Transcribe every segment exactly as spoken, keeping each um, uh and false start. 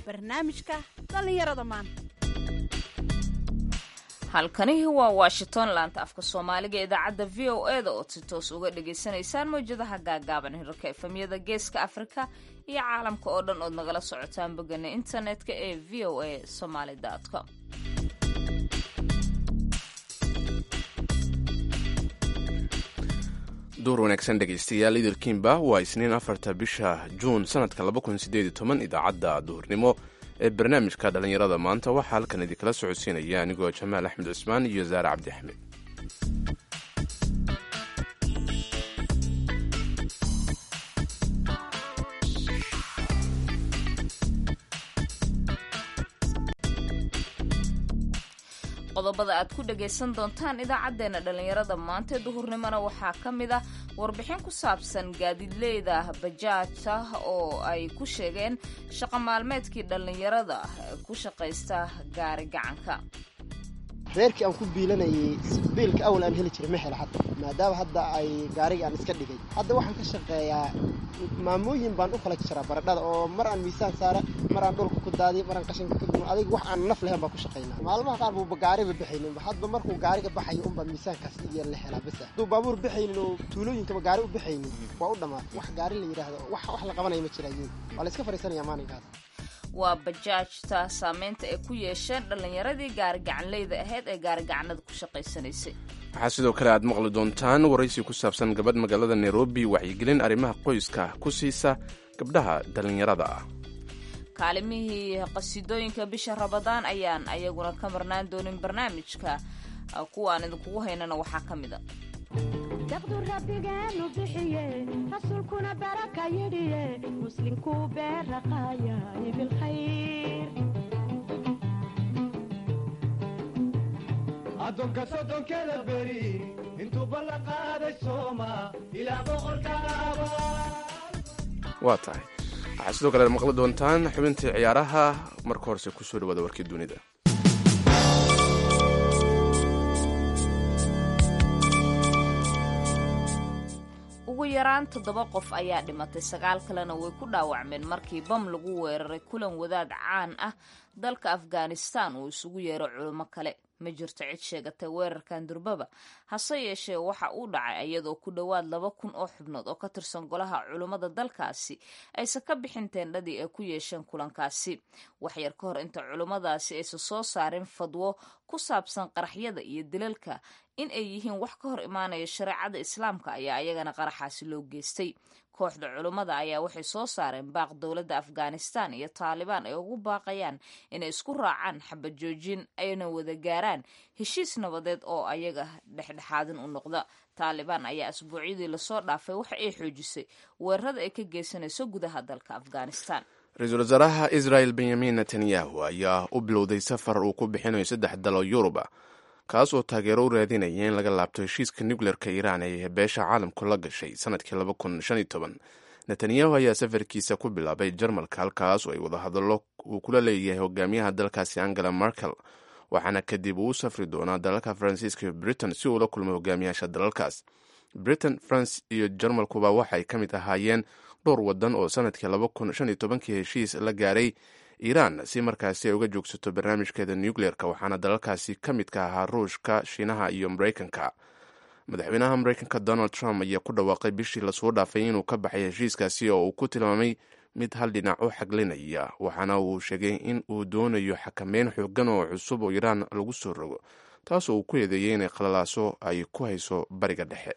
barnaamijka dhallinyarada maanta. halkani waa washington laanta afka soomaaliga idaacadda v o e da ood si toos uga dhagaysanaysaan mawjadaha gaagaaban hirarka efamyada geeska afrika iyo caalamka oo dhan ood nagala socotaan bogana internetka ee v o a somaly com. duur wanaagsan dhegaystayaal idilkiinba waa isniin afarta bisha juun sanadka laba kun sideed iyo toban idaacadda duhurnimo ee barnaamijka dhallinyarada maanta waxaa halkan idinkala socodsiinaya anigoo jamaal axmed cusmaan iyo saare cabdi axmed. qodobada aad ku dhagaysan doontaan idaacaddeenna dhallinyarada maanta ee duhurnimona waxaa ka mid ah warbixin ku saabsan gaadiidleyda bajaajta oo ay ku sheegeen shaqo maalmeedkii dhallinyarada ku shaqaysta gaari gacanka. reerkii aan ku biilanayay biilka awal aan heli jiray ma hela hadda maadaama hadda ay gaariga aan iska dhigay hadda waxaan ka shaqeeyaa maamooyin baan u kala jiraa baradhada oo mar aan miisaan saara mar aan dhulka ku daadiyo mar aan qashinka ka dumo adiga wax aan naf lahayn baan ku shaqaynaa maalmaha qaar buuba gaariba baxaynin hadba markuu gaariga baxayo unbaa miisaankaas iyo la helaa bas hadduu baabuur baxaynin oo tuulooyinkaba gaari u baxaynin waa u dhammaatay wax gaari la yidhaahdo wax wax la qabanaya ma jiraayiin waa la iska fariisanayaa maalinkaas. waa bajaajta saameynta ay ku yeesheen dhallinyaradii gaarigacanleyda ahayd ee gaarigacanada ku shaqaysanaysay. waxaa sidoo kale aad maqli doontaan waraysi ku saabsan gabadh magaalada nairobi wacyigelin arrimaha qoyska ku siisa gabdhaha dhallinyarada ah. kaalimihii qasiidooyinka bisha rabadaan ayaan ayaguna ka marnaan doonin barnaamijka kuwaan idinkugu haynana waxaa ka mid a daqdu rabbigeenu bixiye rasuulkuna baraka yidhiye muslinkuu beeraqaayay bilkhayr addoonka sodonkeeda beri intuu ballan qaaday sooma ilaa boqorkaaba. waa tahay waxaa sidoo kale maqli doontaan xubintii ciyaaraha marka horese kusoo dhawaada warkii dunida. ugu yaraan toddoba qof ayaa dhimatay sagaal kalena way ku dhaawacmeen markii bam lagu weeraray kulan wadaad caan ah dalka afghanistan uu isugu yeero culimo kale. ma jirto cid sheegatay weerarkan durbaba hase yeeshee waxa uu dhacay iyadoo ku dhowaad laba kun oo xubnood oo ka tirsan golaha culummada dalkaasi aysan ka bixin teendhadii ay ku yeesheen kulankaasi waxyar ka hor inta culummadaasi aysan soo saarin fadwo ku saabsan qaraxyada iyo dilalka in ay yihiin wax ka hor imaanaya shareecada islaamka ayaa ayagana qaraxaasi loo geystay. kooxda culummada ayaa waxay soo saareen baaq dowladda afghanistan iyo taalibaan ay ugu baaqayaan inay isku raacaan xabad joojin ayna wada gaaraan heshiis nabadeed oo ayaga dhexdhexaadin u noqda. taalibaan ayaa asbuucyadii lasoo dhaafay waxa ay xoojisay weerarada ay ka geysanayso gudaha dalka afghanistan. ra-iisul wasaaraha israel benyamin netanyahu ayaa u bilowday safar uu ku bixinayo saddex dalo yuruba kaas oo taageero u raadinaya in laga laabto heshiiska nucleerka iiraan ee beesha caalamku la gashay sanadkii laba kun shan iyo toban. netanyahu ayaa safarkiisa ku bilaabay jarmalka halkaas oo ay wadahadallo uu kula leeyahay hogaamiyaha dalkaasi angela merkel waxaana kadib uu u safri doonaa dalalka faransiiska iyo britain si uu la kulmo hogaamiyaasha dalalkaas. britain france iyo jarmalkuba waxay ka mid ahaayeen dhowr wadan oo sanadkii laba kun shan iyo tobankii heshiis la gaaray iiraan si markaasi ay uga joogsato barnaamijkeeda nucleerka waxaana dalalkaasi ka midka ahaa ruushka shiinaha iyo maraykanka. madaxweynaha maraykanka donald trump ayaa ku dhawaaqay bishii lasoo dhaafay inuu ka baxay heshiiskaasi oo uu ku tilmaamay mid hal dhinac u xaglinaya waxaana uu sheegay in uu doonayo xakameyn xoogan oo cusub oo iiraan lagu soo rogo taas oo uu ku eedeeyay inay qalalaaso ay ku hayso bariga dhexe.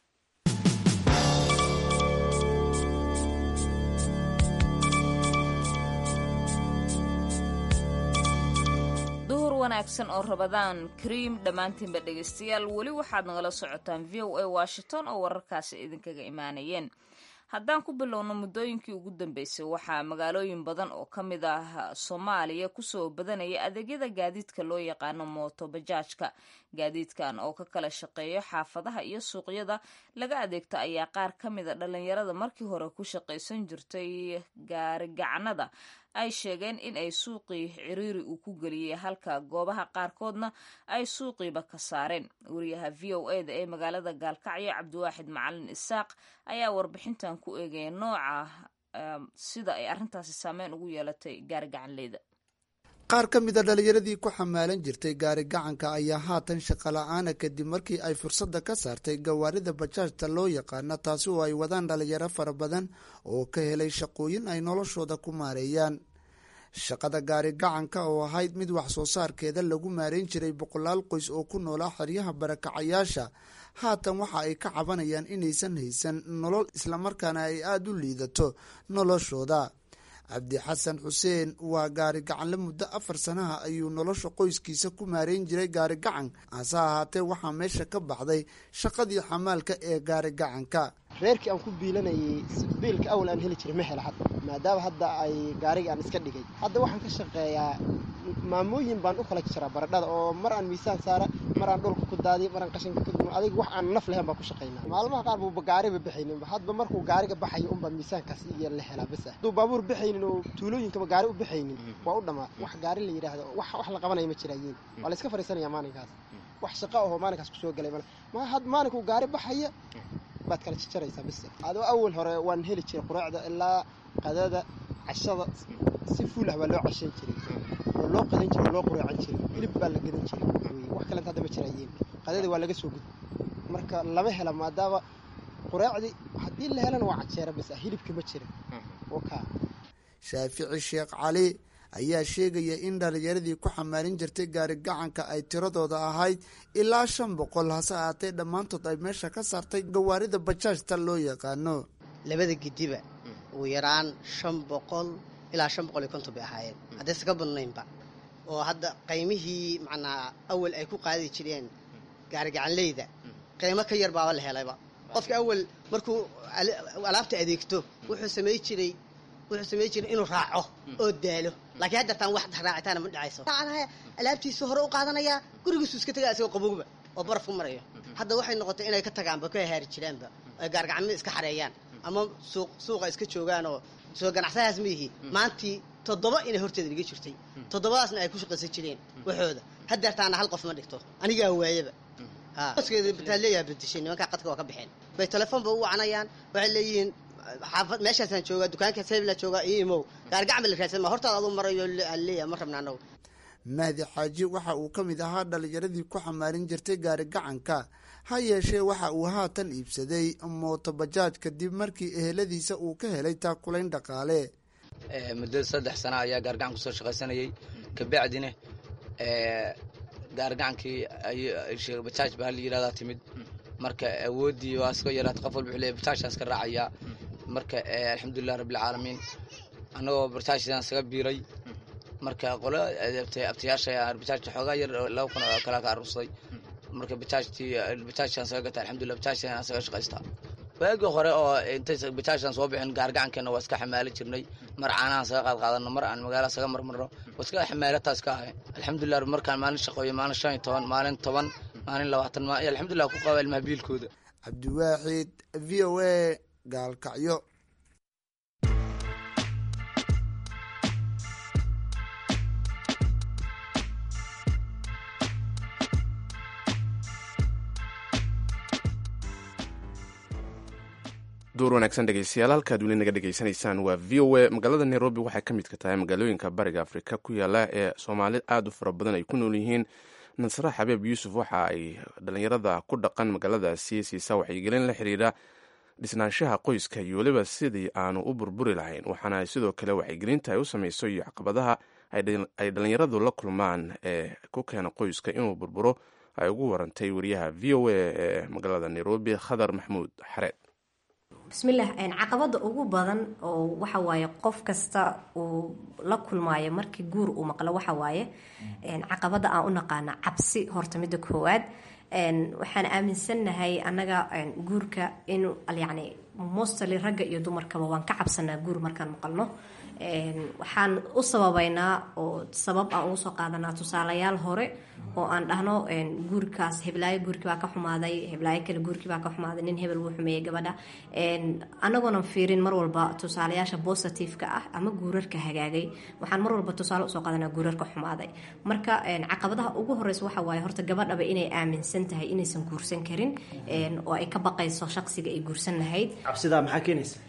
wanaagsan oo rabadaan kariim dhammaantiinba dhegaystayaal weli waxaad nagala socotaan v o a washington oo wararkaasi idinkaga imaanayeen. haddaan ku bilowno muddooyinkii ugu dambeysay waxaa magaalooyin badan oo ka mid ah soomaaliya kusoo badanaya adeegyada gaadiidka loo yaqaano mooto bajaajka. gaadiidkan oo ka kala shaqeeyo xaafadaha iyo suuqyada laga adeegta ayaa qaar ka mid a dhallinyarada markii hore ku shaqaysan jirtay gaarigacanada ay sheegeen in ay suuqii ciriiri uu ku geliyey halka goobaha qaarkoodna ay suuqiiba ka saareen. wariyaha v o e da ee magaalada gaalkacyo cabdiwaaxid macalin isaaq ayaa warbixintan ku eegaya nooca sida ay arrintaasi saameyn ugu yeelatay gaari gacanleyda. qaar ka mid a dhalinyaradii ku xamaalan jirtay gaari gacanka ayaa haatan shaqo la-aana kadib markii ay fursadda ka saartay gawaarida bajaajta loo yaqaana, taasi oo ay wadaan dhalinyaro fara badan oo ka helay shaqooyin ay noloshooda ku maareeyaan. shaqada gaari gacanka oo ahayd mid wax soo saarkeeda lagu maareyn jiray boqolaal qoys oo ku noolaa xeryaha barakacayaasha, haatan waxa ay ka cabanayaan inaysan haysan nolol islamarkaana ay aada u liidato noloshooda. cabdi xasan xuseen waa gaari gacanle muddo afar sanaha ayuu nolosha qoyskiisa ku maareyn jiray gaari gacan, hase ahaatee waxaa meesha ka baxday shaqadii xamaalka ee gaari gacanka. reerkii aan ku biilanayay biilka awal aan heli jiray ma hela hadda, maadaama hadda ay gaariga aan iska dhigay. hadda waxaan ka shaqeeyaa maamooyin baan u kala jaraa baradhada oo mar aan miisaan saara, mar aan dhulka ku daadiyo, mar aan qashinka ka dumo, adiga wax aan naf lahayn baan ku shaqaynaa. maalmaha qaar buuba gaariba baxaynin, hadba markuu gaariga baxayo unbaa miisaankaas iyo la helaa bas ah. hadduu baabuur baxaynin oo tuulooyinkaba gaari u baxaynin waa u dhammaa. wax gaari la yidhaahdo wax wax la qabanaya ma jiraayiin, waa la iska fariisanaya maalinkaas. wax shaqo ahoo maalinkaas kusoo galay male. ma had maalinkuu gaari baxaya baad kala jaraysaa bas. adoo awal hore waan heli jiray quraacda ilaa qadada cashada si fuul ah baa loo cashayn jiray oo loo qadan jiray, loo quraacan jiray, hilib baa la gadan jiray. wax kale hadda ma jiraayiin, qadada waa laga soo gud marka lama hela, maadaama quraacdi haddii la helana waa cajeera bas ah, hilibka ma jira. waka shaafici sheekh cali ayaa sheegaya in dhalinyaradii ku xamaalin jirtay gaari gacanka ay tiradooda ahayd ilaa shan boqol, hase ahaatee dhammaantood ay meesha ka saartay gawaarida bajaajta loo yaqaano. labada gidiba ugu yaraan shan boqol ilaa shan boqol iyo konton bay ahaayeen, haddayse ka badnaynba. oo hadda qaymihii macnaa awal ay ku qaadi jireen gaari gacanleyda qaymo ka yar baaba la helayba. qofka awal markuu alaabta adeegto wuxuu samey jiray wuxuu samey jiray inuu raaco oo daalo, laakiin hadda taan wax raacitaana ma dhacayso. alaabtiisu hore u qaadanayaa, gurigiisu iska tagaa isagoo qabowba oo baraf ku marayo. hadda waxay noqotay inay ka tagaanba, ka haari jiraanba, ay gaargacmo iska xareeyaan ama suuq suuqa iska joogaan. oo soo ganacsadaas ma yihi maantii toddoba inay horteeda dhiga jirtay, toddobadaasna ay ku shaqaysan jireen waxooda. haddeertaana hal qof ma dhigto, anigaa waayaba. hoskeeda bataaleeyaa bedeshay, nimankaa qadka waa ka baxeen. bay telefoonba u wacanayaan, waxay leeyihiin xaafad meeshaasaan joogaa, dukaankaas hebla joogaa iyo imow gaargacan ba la raadsan ma hortaada aduu marayo leeya ma rabna anagu. mahdi xaaji waxa uu ka mid ahaa dhalinyaradii ku xamaalin jirtay gaari gacanka, ha yeeshee waxa uu haatan iibsaday mooto bajaaj kadib markii eheladiisa uu ka helay taakulayn dhaqaale. muddo saddex sana ayaa gaargacan kusoo shaqaysanayay, kabacdina gaargacankii bajaaj baa la yidhahdaa timid. marka awoodii waa iska yaraad, qof walba wuxuu leeyahay bajaajtaas ka raacayaa. marka alxamdulilah rabbilcaalamiin annagoo bajaajtaan isaga biiray. marka qolo abtayaasha bajaajta xoogaa yar laba kun oo kala ka aruursaday. marka bajaajtii bajaajtaan isaga gata, alxamdulilah bajaajtaan isaga shaqaystaa. waagii hore oo intay bajaajtaan soo bixin gaargacankeena waa iska xamaali jirnay, mar caanahan isaga qaad qaadano, mar aan magaala isaga marmarno, waa iska xamaalataa iska ahay. alxamdulilah markaan maalin shaqooyo, maalin shan iyo toban, maalin toban, maalin labaatan, alxamdulilah ku qaba ilmaha biilkooda. cabdiwaaxid v o a gaalkacyo. duur wanaagsan dhegeystayaal, halkaad weli naga dhegeysanaysaan waa v o a. magaalada nairobi waxay ka midka tahay magaalooyinka bariga afrika ku yaala ee soomaali aada u fara badan ay ku nool yihiin. nasre xabeeb yuusuf waxa ay dhalinyarada ku dhaqan magaaladaasi siisaa waxyigelin la xiriira dhisnaanshaha qoyska iyo weliba sidii aanu u burburi lahayn, waxaana sidoo kale waxyigelinta ay u samayso iyo caqabadaha ay dhalinyaradu la kulmaan ee ku keena qoyska inuu burburo ay ugu warantay wariyaha v o a ee magaalada nairobi khadar maxmuud xareed. bismillaah, caqabada ugu badan oo waxa waaye qof kasta uu la kulmaayo markii guur uu maqlo waxa waaye caqabada aan u naqaana cabsi. horta midda koowaad waxaan aaminsannahay annaga guurka in yacni mostly ragga iyo dumarkaba waan ka cabsanaa guur markaan maqalno. waxaan u sababaynaa oo sabab aan ugu soo qaadanaa tusaalayaal hore oo aan dhahno guurkaas heblaayo guurkii baa ka xumaaday, heblaayo kale guurkii baa ka xumaaday, nin hebel wuu xumeeyey gabadha. anagoonan fiirin mar walba tusaalayaasha positiveka ah ama guurarka hagaagay, waxaan mar walba tusaale usoo qaadanaa guurarka xumaaday. marka caqabadaha ugu horeysa waxa waaye horta gabadhaba inay aaminsan tahay inaysan guursan karin oo ay ka baqayso shaqsiga ay guursan lahayd. cabsidaa maxaa keenaysa?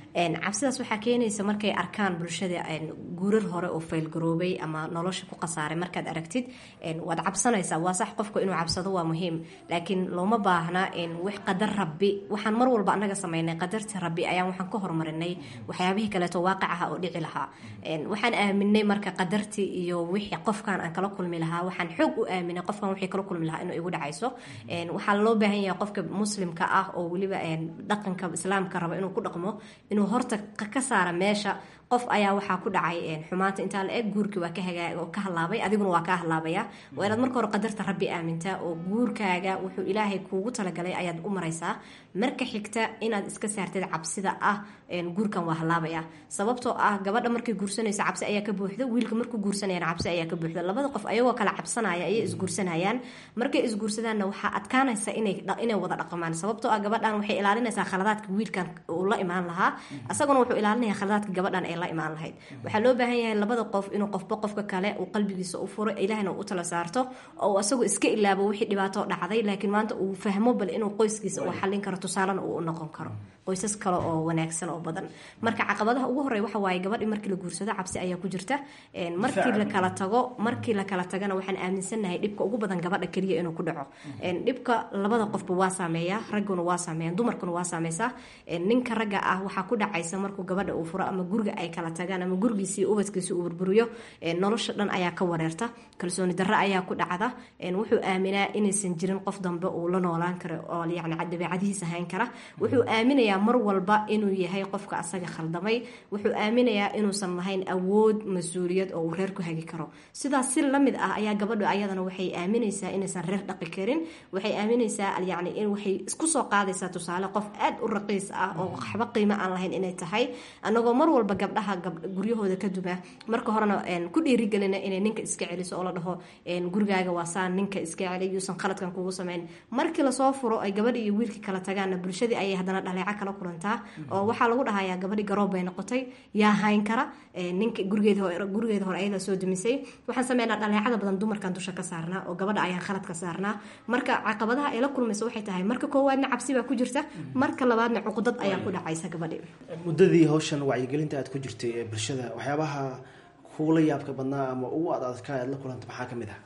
cabsidaas waxaa keenaysa markay arkaan bulshada guurar hore oo faylgaroobay ama nolosha ku khasaaray markaad aragtid waad cabsanaysaa. waa sax qofku inuu cabsado waa muhiim, laakiin looma baahna wax qadar rabbi. waxaan mar walba anaga sameynay qadarta rabbi ayaan waxaan ka hormarinay waxyaabihii kaleeto waaqicaha oo dhici lahaa. waxaan aaminay marka qadartii iyo wixii qofkan aan kala kulmi lahaa, waxaan xoog u aaminay qofkan wixii kala kulmi lahaa inuu igu dhacayso. waxaa loo baahan yahay qofka muslimka ah oo weliba dhaqanka islaamka raba inuu ku dhaqmo inuu horta ka saara meesha qof ayaa waxaa ku dhacay xumaanta intaa la eg guurkii waa ka hagaag oo ka halaabay, adiguna waa ka halaabaya. waa inaad marka hore qadarta rabbi aamintaa oo guurkaaga wuxuu ilaahay kuugu talagalay ayaad u maraysaa. marka xigta inaad iska saartid cabsida ah guurkan waa halaabaya, sababtoo ah gabadha markay guursanaysa cabsi ayaa ka buuxda, wiilka markuu guursanayana cabsi ayaa ka buuxda. labada qof ayagoo kala cabsanaya ayay isguursanayaan. markay isguursadaanna waxaa adkaanaysa inay inay wada dhaqmaan, sababtoo ah gabadhan waxay ilaalinaysaa khaladaadka wiilkan uu la imaan lahaa, asaguna wuxuu ilaalinaya khaladaadka gabadhan ay la imaan lahayd. waxaa loo baahan yahay labada qof inuu qofba qofka kale uu qalbigiisa u furo, ilaahna u tala saarto oo asagu iska ilaabo wixii dhibaato dhacday, laakiin maanta uu fahmo bal inuu qoyskiisa uu xallin karo, tusaalena uu u noqon karo qoysas kale oo wanaagsan oo badan. marka caqabadaha ugu horeeya waxa waaye gabadhi markii la guursado cabsi ayaa ku jirta. markii la kala tago markii la kala tagana waxaan aaminsanahay dhibka ugu badan gabadha kaliya inuu ku dhaco. dhibka labada qofba waa saameeya, ragguna waa saameeyaan, dumarkuna waa saameysaa. ninka ragga ah waxaa ku dhacaysa markuu gabadha uu furo ama guriga ay kala tagaan ama gurigiisii ubadkiisii uu burburiyo, nolosha dhan ayaa ka wareerta, kalsooni darro ayaa ku dhacda. wuxuu aaminaa inaysan jirin qof dambe uu la noolaan karo oo yacni dabeecadihiisa hayn kara. wuxuu aaminayaa mar walba inuu yahay qofka asaga khaldamay. wuxuu aaminayaa inuusan lahayn awood mas-uuliyad oo uu reer ku hagi karo. sidaas si lamid ah ayaa gabadhu ayadana waxay aaminaysaa inaysan reer dhaqi karin. waxay aaminaysaa yacni in waxay isku soo qaadaysaa tusaale qof aad u raqiis ah oo waxba qiimo aan lahayn inay tahay, anagoo mar walba gabdhaha guryahooda ka duma marka horena ku dhiirigelina inay ninka iska celiso oo la dhaho gurigaaga waa saan, ninka iska celi yuusan qaladkan kugu sameyn. markii lasoo furo ay gabadhi iyo wiilkii kala tagaana bulshadii ayay haddana dhaleeco kala kulantaa oo waxaa lagu dhahayaa gabadhi garoob bay noqotay, yaa hayn kara ninka gurigeeda hore gurigeeda hore ayada soo dumisay. waxaan sameynaa dhaleecada badan dumarkan dusha ka saarnaa oo gabadha ayaan khalad ka saarnaa. marka caqabadaha ay la kulmayso waxay tahay marka koowaadna cabsi baa ku jirta, marka labaadna cuqudad ayaa ku dhacaysa gabadhi. muddadii hawshan wacyigelinta aad ku jirtay ee bulshada, waxyaabaha kuula yaabka badnaa ama ugu ad adkaa aad la kulanta maxaa ka mid ah?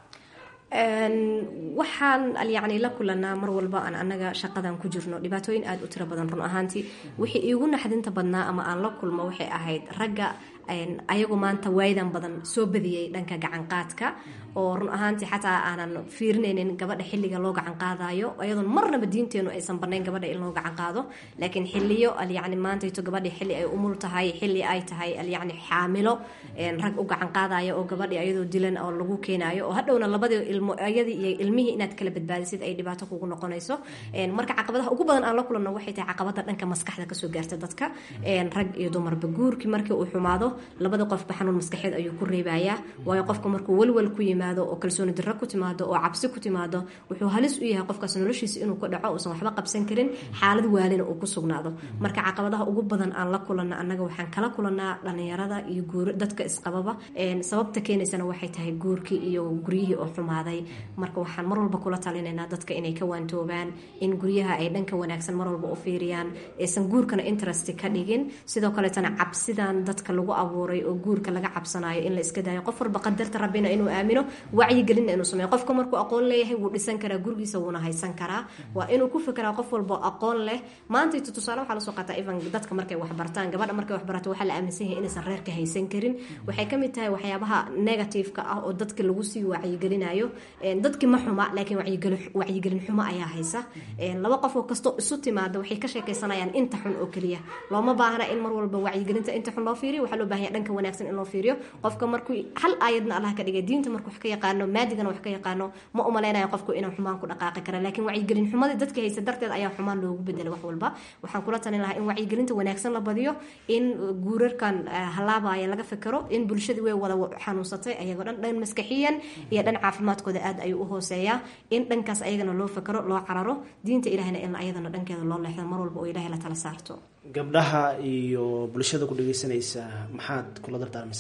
waxaan yacni la kulanaa mar walba aan anaga shaqadan ku jirno dhibaatooyin aada u tiro badan. run ahaantii wixii iigu naxdinta badnaa ama aan la kulmo waxay ahayd ragga ayagu maanta waayidan badan soo badiyey dhanka gacanqaadka oo run ahaantii xataa aanan fiirinaynin gabadha xilliga loo gacan qaadayo, iyadoon marnaba diinteenu aysan banayn gabadha in loo gacan qaado. laakiin xiliyo alyacni maantayto gabadhi xilli ay umul tahay, xilli ay tahay alyacni xaamilo, rag u gacan qaadayo oo gabadhi ayadoo dilan oo lagu keenayo oo hadhowna labadii ilmo ayadii iyo ilmihii inaad kala badbaadisid ay dhibaato kugu noqonayso. marka caqabadaha ugu badan aan la kulanno waxay tahay caqabada dhanka maskaxda kasoo gaarta dadka, rag iyo dumarba. guurkii markii uu xumaado labada qofba xanuun maskaxeed ayuu ku reebayaa, waayo qofka markuu walwal ku yimaado oo kalsooni darro ku timaado oo cabsi ku timaado wuxuu halis u yahay qofkaas noloshiisa inuu ku dhaco uusan waxba qabsan karin, xaalad waalina uu ku sugnaado. marka caqabadaha ugu badan aan la kulanno annaga waxaan kala kulanaa dhalinyarada iyo guur dadka isqababa. sababta keenaysana waxay tahay guurkii iyo guryihii oo xumaaday. marka waxaan mar walba kula talinaynaa dadka inay ka waantoobaan in guryaha ay dhanka wanaagsan mar walba u fiiriyaan, aysan guurkana interest ka dhigin. sidoo kaleetana cabsidan dadka lagu abuuray oo guurka laga cabsanayo in la iska daayo. qof walba qadarta rabbina inuu aamino, wacyigelinna inuu sameeyo. qofka markuu aqoon leeyahay wuu dhisan karaa gurigiisa, wuuna haysan karaa. waa inuu ku fikiraa qof walba aqoon leh. maanta ito tusaale waxaa lasoo qaataa even dadka markay waxbartaan, gabadha markay waxbarato waxaa la aaminsan yahay inaysan reerka haysan karin. waxay ka mid tahay waxyaabaha negativeka ah oo dadka lagu sii wacyigelinayo. dadki ma xuma, laakiin wacyigelin xumo ayaa haysa. laba qof oo kastoo isu timaada waxay ka sheekaysanayaan inta xun oo keliya. looma baahna in mar walba wacyigelinta inta xun loo fiiriyo, waxaa loo baahan yahay dhanka wanaagsan in loo fiiriyo. qofka markuu hal aayadna allah ka dhigay, diinta markuu wax ka yaqaano, maadigana wax ka yaqaano, ma umalaynayo qofku inuu xumaan ku dhaqaaqi kara. laakiin wacyigelin xumadii dadka haysa darteed ayaa xumaan loogu bedelay wax walba. waxaan kula talin lahaa in wacyigelinta wanaagsan la badiyo, in guurarkan halaabaya laga fikiro, in bulshadii way wada xanuunsatay ayagoo dhan dhan maskaxiyan iyo dhan caafimaadkooda aad ayuu u hooseeyaa, in dhankaas ayagana loo fikiro, loo cararo, diinta ilaahayna in ayadana dhankeeda loo leexdo mar walba oo ilaahay la tala saarto. gabdhaha iyo bulshada ku dhageysanaysa maxaad kula dardaarmaysaa?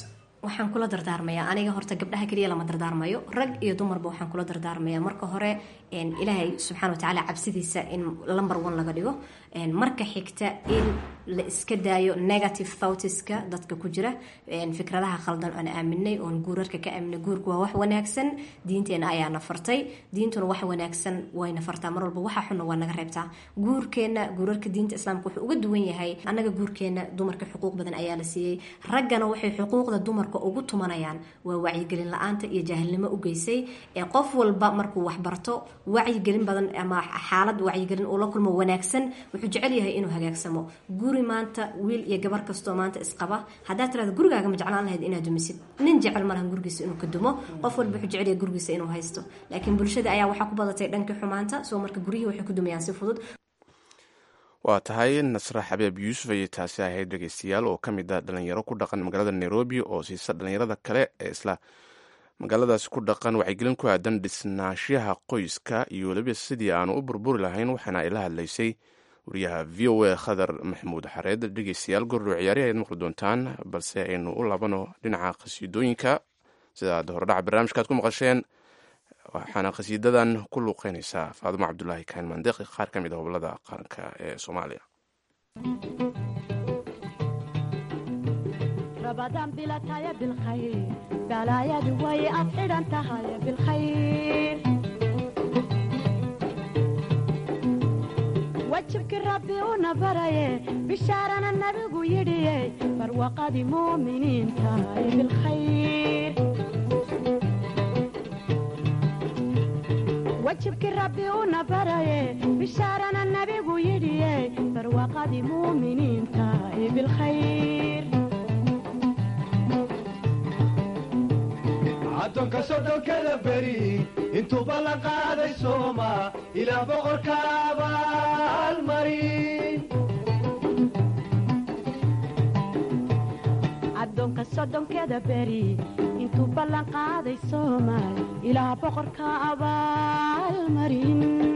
waxaan kula dardaarmayaa aniga horta gabdhaha keliya lama dardaarmayo rag iyo dumarba waxaan kula dardaarmayaa marka hore ilaahay subxaana watacaala cabsidiisa in number one laga dhigo marka xigta in la iska daayo negative thoughtska dadka ku jira fikradaha khaldan aan aaminay oon guurarka ka aaminay guurku waa wax wanaagsan diinteena ayaa na fartay diintuna wax wanaagsan wayna fartaa mar walba waxa xunna waa naga reebtaa guurkeena guurarka diinta islaamka wuxuu uga duwan yahay annaga guurkeena dumarka xuquuq badan ayaa la siiyey raggana waxay xuquuqda dumarka ugu tumanayaan waa wacyigelin la-aanta iyo jaahilnimo u geysay ee qof walba markuu wax barto wacyigelin badan ama xaalad wacyigelin uu la kulmo wanaagsan wuxuu jecel yahay inuu hagaagsamo guri maanta wiil iyo gabar kastoo maanta isqaba haddaad tiraada gurigaaga ma jeclaan lahayd inaad dumisid nin jecel malahan gurigiisa inuu ka dumo qof walba wuxuu jecel yahay gurigiisa inuu haysto laakiin bulshada ayaa waxaa ku badatay dhankii xumaanta soo marka guryihii waxay ku dumayaan si fudud waa tahay nasre xabeeb yuusuf ayay taasi ahayd dhegeystayaal oo ka mid a dhalinyaro ku dhaqan magaalada nairobi oo siisa dhalinyarada kale ee isla magaaladaasi ku dhaqan wacyigelin ku aadan dhisnaashaha qoyska iyo weliba sidii aanu u burburi lahayn waxaana ay la hadlaysay wariyaha v o a khadar maxamuud xareed dhegeystayaal gordhow ciyaari ayaad maqli doontaan balse aynu u laabano dhinaca qasiidooyinka sidaad hordhaca barnaamijkaad ku maqasheen waxaana qasiidadan ku luuqeynaysaa faadumo cabdulaahi kaan mandeqi qaar ka mid a gobolada qaranka ee soomaaliya رمضان بلا تايا بالخير بلا يا دوي أفعل أنت هاي بالخير وجهك ربي ونبري بشارنا النبي ويدي فروقة مؤمنين تاي بالخير وجهك ربي ونبري بشارنا النبي ويدي فروقة مؤمنين تاي بالخير addoonka soddonkada beri intuu ballan qaaday sooma ilaa boqorka abaalmarin addoonka soddonkeda beri intuu ballan qaaday soomaal ilaa boqorka abaalmarin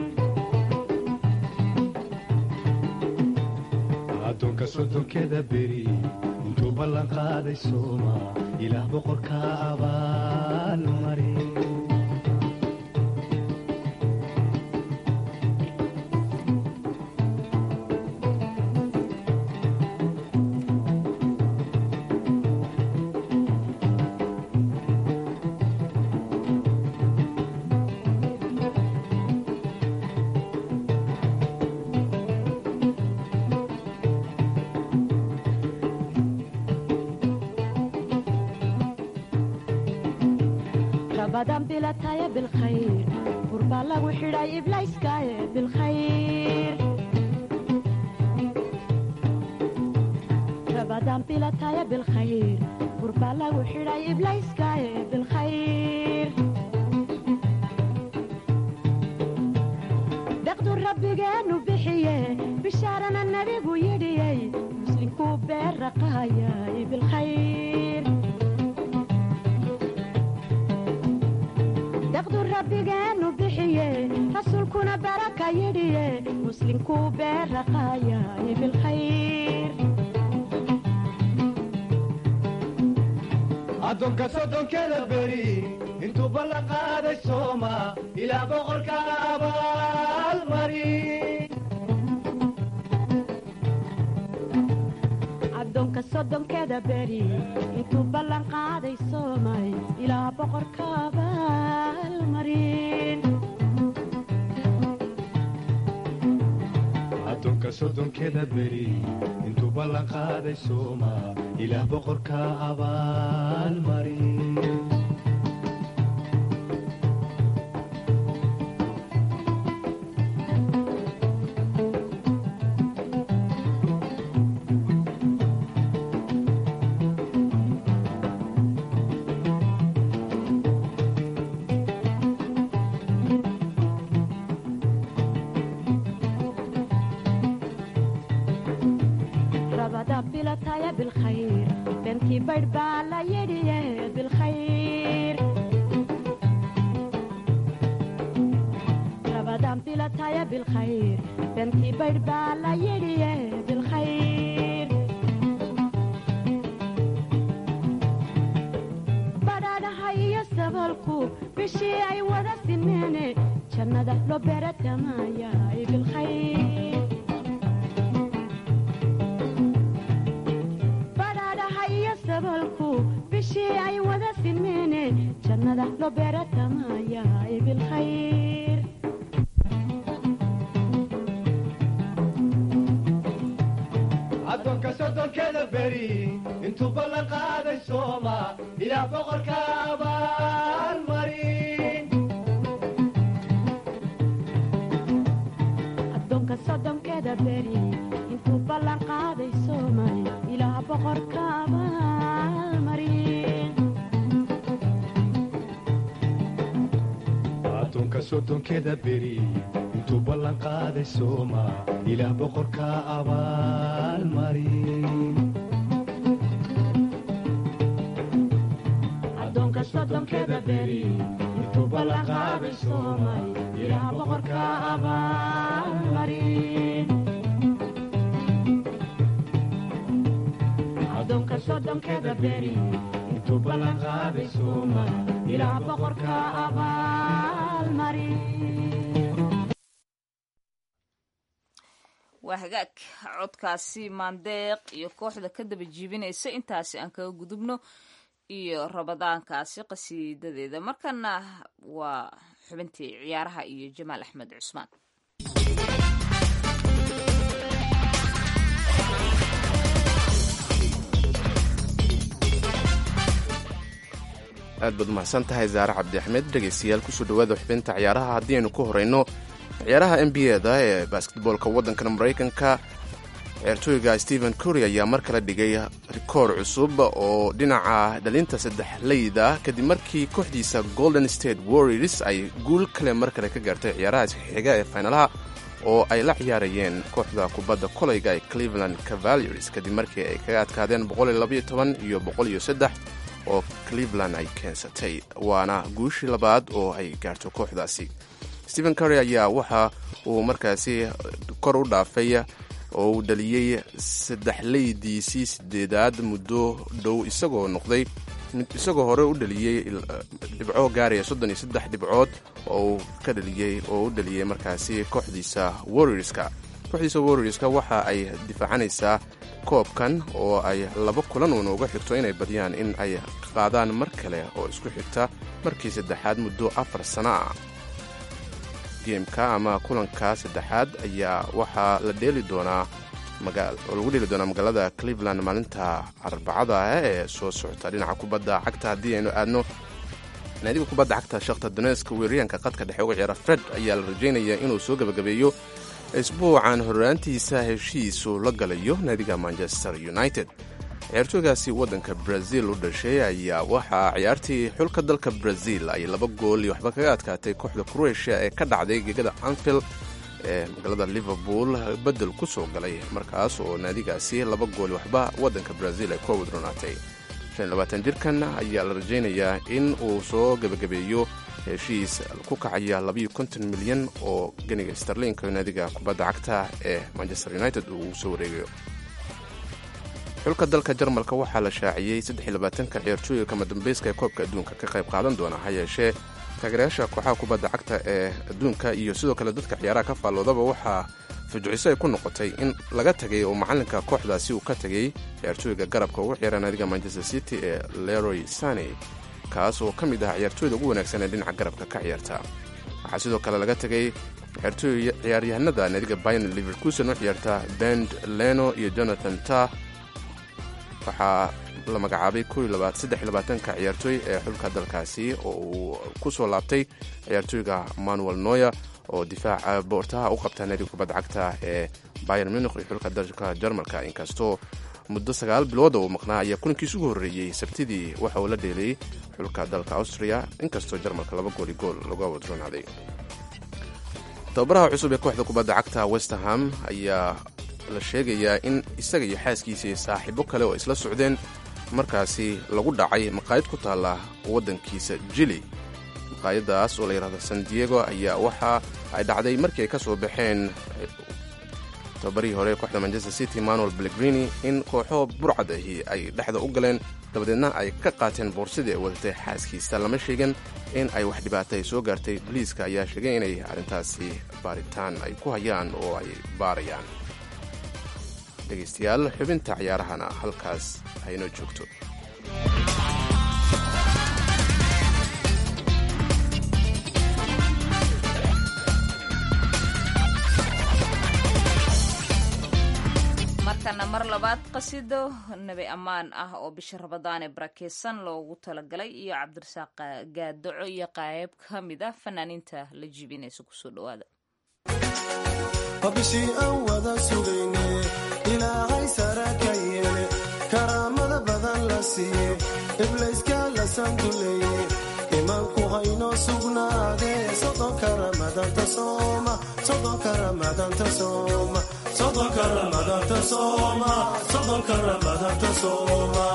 addoonka soddonkeda beri intuu ballan qaaday sooma ilaah boqorka abaalmarin رمضان بلا تايا بالخير قربا لغو حراي إبلايس كايا بالخير رمضان بلا تايا بالخير قربا لغو حراي إبلايس كايا بالخير دقدو ربي جانو بحيه بشارنا النبي ويدي مسلم كوبير رقايا بالخير دقدو ربي جانو بحيه رسولكنا بركة يديه مسلم كوبير رقايا بالخير addoonka soddonkeda beri intuu ballan qaaday sooma ilaa boqorka abaalmarin addoonka soddonkeda beri intuu ballan qaaday soomay ilaa boqorka abaalmarin addoonka soddonkeda beri intuu ballan qaaday sooma ilaah boqorka abaalmarin رمضان بلا تايا بالخير بنتي بربالة يدي بالخير رمضان بلا تايا بالخير بنتي بربالة يدي بالخير sabalku bishii ay wada sineene jannada loo beeratamaayaay bilkhayr badhaadhaha iyo sabalku bishii ay wada sineene jannada loo beeratamaayaay bilkhayr addoonka sodonkeeda beri intuu ballan qaaday sooma ilaa boqorka abaalmarin addoonka sodonkeeda beri intuu ballan qaaday soomay ilaa boqorka abaalmarin addoonka sodonkeeda beri intuu ballan qaaday sooma ilaa boqorka abaalmarin addoonka sodonkeeda beri intuu ballan qaaday soomay ilaa boqorka abaalmarin addoonka sodonkeeda beri intuu ballan qaaday soomay ilaa boqorka abaalmarin waa hagaag codkaasi maandeeq iyo kooxda ka daba jiibinaysa intaasi aan kaga gudubno iyo rabadaankaasi qasiidadeeda markana waa xubintii ciyaaraha iyo jamaal axmed cusmaan aad baad umahadsan tahay zaare cabdi axmed dhegaystayaal kusoo dhawaada xubinta ciyaaraha haddii aynu ku horeyno ciyaaraha n b a-da ee basketboolka waddankan maraykanka ciyaartooyga stephen curry ayaa mar kale dhigay rikoor cusub oo dhinaca dhalinta saddexleyda kadib markii kooxdiisa golden state warriors ay guul kale mar kale ka gaartay ciyaaraha xiga ee faynalaha oo ay la ciyaarayeen kooxda kubadda koleyga ee cleveland cavaliers kadib markii ay kaga adkaadeen boqol iyo labaiyo toban iyo boqol iyo saddex oo cleveland ay keensatay waana guushii labaad oo ay gaarto kooxdaasi stephen curry ayaa waxa uu markaasi kor u dhaafay oo uu dhaliyey saddexleydiisii sideedaad muddo dhow isagoo noqday isagoo hore u dhaliyey dhibco gaaraya soddon iyo saddex dhibcood oo uu ka dhaliyey oo u dhaliyey markaasi kooxdiisa warriorska kooxdiisa warriorska waxa ay difaacanaysaa koobkan oo ay laba kulan uuna uga xigto inay badiyaan in ay qaadaan mar kale oo isku xigta markii saddexaad muddo afar sano ah geemka ama kulanka saddexaad ayaa waxaa la dheeli doonaa oo lagu dheeli doonaa magaalada cleveland maalinta arbacada ah ee soo socota dhinaca kubadda cagta haddii aynu aadno naadiga kubadda cagta shakhtar doneska weeraryaanka qadka dhexe uga ciyaara fred ayaa la rajaynayaa inuu soo gebagabeeyo isbuucan horraantiisa heshiisu la galayo naadiga manchester united ciyaartooygaasi waddanka brazil u dhashay ayaa waxaa ciyaartii xulka dalka brazil ay laba gool iyo waxba kaga adkaatay kooxda croatia ee ka dhacday gegada anfield ee magaalada liverpool bedel ku soo galay markaas oo naadigaasi laba gool iyo waxba waddanka brazil ay ku wadronaatay jirkan ayaa la rajaynayaa in uu soo gebagabeeyo heshiis ku kacaya labayo konton milyan oo ganiga starlinka naadiga kubadda cagta ee manchester united uu soo wareegayo xulka dalka jarmalka waxaa la shaaciyey saddexiyolabaatanka ciyaartooyga kama dambayska ee koobka adduunka ka qayb qaadan doona ha yeeshee taageerayaasha kooxaha kubadda cagta ee adduunka iyo sidoo kale dadka ciyaaraha ka faalloodaba waxaa fujiciso ay ku noqotay in laga tagay oo macallinka kooxdaasi uu ka tegay ciyaartooyga garabka ugu ciyaara naadiga manchester city ee leroy sane kaas oo ka mid ah ciyaartooyda ugu wanaagsan ee dhinaca garabka ka ciyaarta waxaa sidoo kale laga tegay ciyaartooy ciyaaryahanada naadiga bayan liverkusen u ciyaarta bend leno iyo jonathan ta waxaa la magacaabay saddelabaatanka ciyaartooy ee xulka dalkaasi oo uu ku soo laabtay ciyaartooyga manuel noya oo difaaca boortaha u qabta naadiga kubadda cagta ee bayer munich iyo xulka dalka jarmalka inkastoo muddo sagaal bilooda uu maqnaa ayaa kulankiisa ugu horreeyey sabtidii waxa uu la dheelay xulka dalka austria inkastoo jarmalka laba gooli gool laga wadronaaday tababaraha cusub ee kooxda kubadda cagta westerham ayaa la sheegayaa in isaga iyo xaaskiisa iyo saaxiibo kale oo isla socdeen markaasi lagu dhacay maqaayad ku taalla waddankiisa jili maqaayadaas oo la yidhahdo san diego ayaa waxa ay dhacday markii ay ka soo baxeen tababarihii hore ee kooxda manchester city manuel pellegrini in kooxo burcad ahi ay dhexda u galeen dabadeedna ay ka qaateen boorsadii ay wadatay xaaskiisa. lama sheegan in ay wax dhibaata ay soo gaartay. booliiska ayaa sheegay inay arrintaasi baaritaan ay ku hayaan oo ay baarayaan. dhegaystayaal, xubinta ciyaarahana halkaas haynoo joogto. markana mar labaad qasido nabi ammaan ah oo bisha rabadaane barakeysan loogu talagalay iyo cabdirasaaq gaadoco iyo qayb ka mid ah fanaaniinta la jibinaysa. kusoo dhawaada. bishii aan wada sugayne ilaahay sara ka yeele karaamada badan la siiye iblayska la sanduleeye imaanku haynoo sugnaade sodonka ramadaanta sooma sodonka ramadaanta sooma sodonka ramadaanta sooma sodonka ramadaanta sooma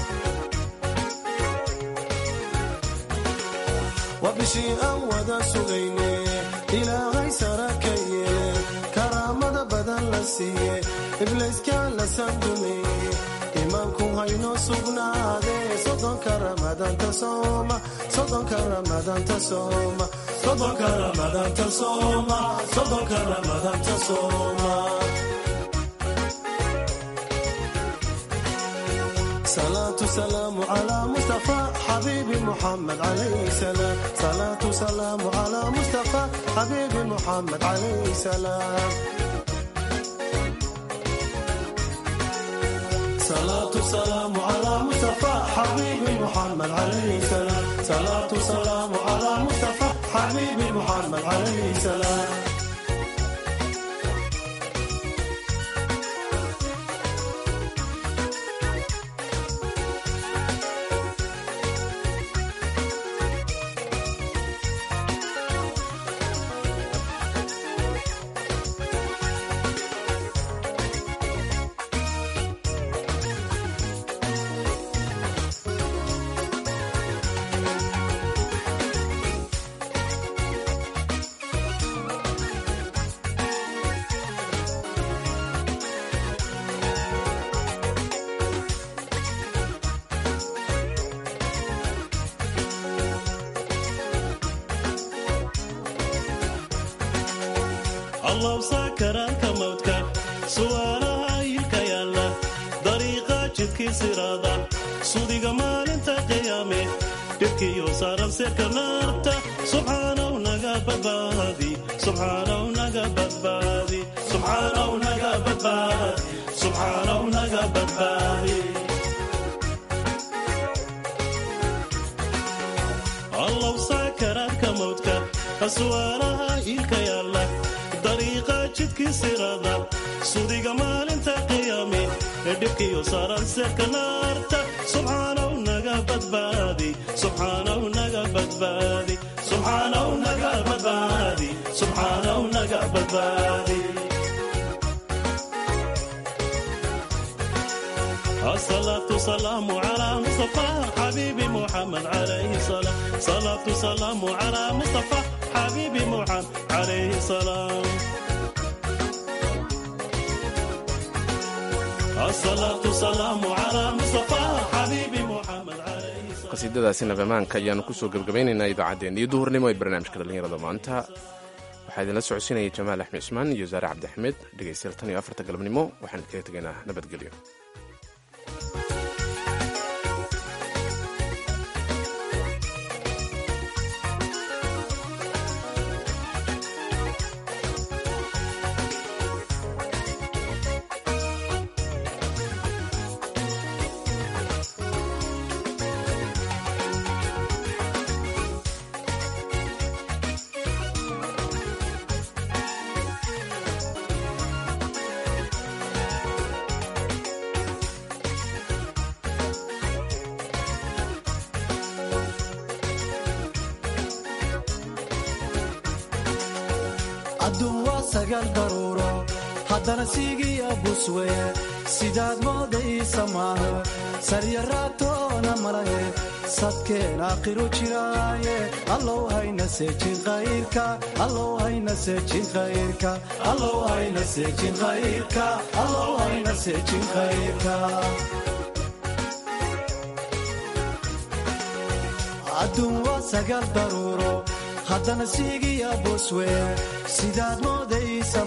waa bishii aan wada sugayne ilaahay sara ka yeele karaamada badan la siiye iblayska la sanduleeye imaanku haynoo sugnaade sodonka ramadaanta sooma sodonka ramadaanta sooma sodonka ramadaanta sooma sodonka ramadaanta sooma صلاة سلام على مصطفى حبيبي محمد عليه السلام صلاة سلام على مصطفى حبيبي محمد عليه السلام صلاة سلام على مصطفى حبيبي محمد عليه السلام صلاة سلام على مصطفى حبيبي محمد عليه السلام الله سكرك موتك سوالها يلكيالا طريقة جدك سرادا سودي جمال انت قيامي تبكي وصار سيرك نارتا سبحانه ونقبت بهذه سبحانه ونقبت بهذه سبحانه ونقبت بهذه سبحانه ونقبت بهذه الله سكرك موتك سوالها يلكيالا طريقة جدك سرادا سودي جمال انت قيامي دبكي وصار سيرك نارتا سبحانه ونقبت بهذه سبحانه ونقبت بهذه سبحانه ونقبت بهذه سبحانه ونقبت بهذه الصلاة والسلام على مصطفى حبيبي محمد عليه السلام صلاة والسلام على مصطفى حبيبي محمد عليه السلام الصلاة والسلام على مصطفى حبيبي محمد عليه السلام. qasiidadaasi nabamaanka ayaanu kusoo gabgabaynaynaa idaacaddeenna iyo duhurnimo ee barnaamijka dhallinyarada maanta. waxaa idinla socodsiinayay jamaal axmed cismaan iyo saare cabdixmed. dhegaystayaal tan iyo afarta galabnimo waxaan kaga tegaynaa nabadgelyo. adduun sagal daruuro haddana siigiya buswe sidaad moodaysa maaha saryaraatoona malahe sadkeen aakhiru jiraaye allow hayna seejin khayrka allow hayna seejin khayrka allow hayna seejin khayrka allow hayna seejin khayrka adduun waa sagaal daruuro haddana siigiya boswe sidaad moodaysa